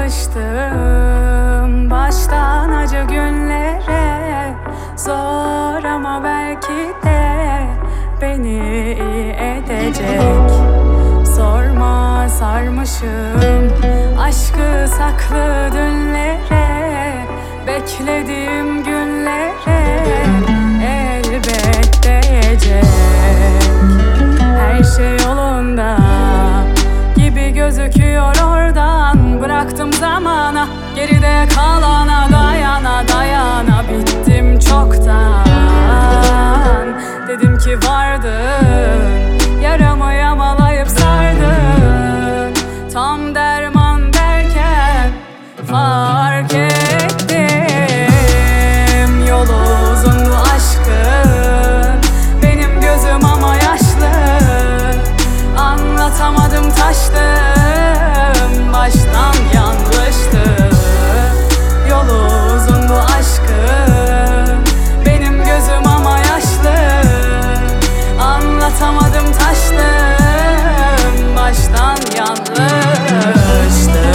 alıştım baştan acı günlere. Zor ama belki de beni iyi edecek. Sorma, sarmışım aşkı saklı dünlere. Beklediğim günlere elbet değecek. Her şey yolunda gibi gözüküyor oradan. Bıraktım zamana, geride kalana, dayana dayana bittim çoktan. Dedim ki vardın, yaramı yamalayıp sardın. Tam derman derken fark ettim. Yolu uzun bu aşkın, benim gözüm ama yaşlı. Anlatamadım, taştım, baştan yanlıştı. Yolu uzun bu aşkın, benim gözüm ama yaşlı. Anlatamadım, taştım, baştan yanlıştı.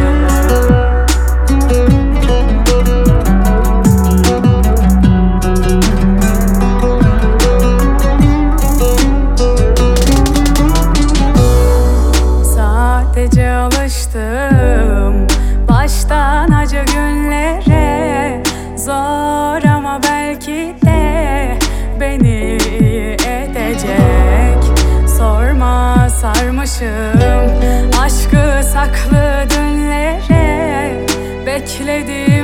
Sadece alıştım baştan acı günlere. Zor ama belki de beni iyi edecek. Sorma, sarmışım aşkı saklı dünlere. Beklediğim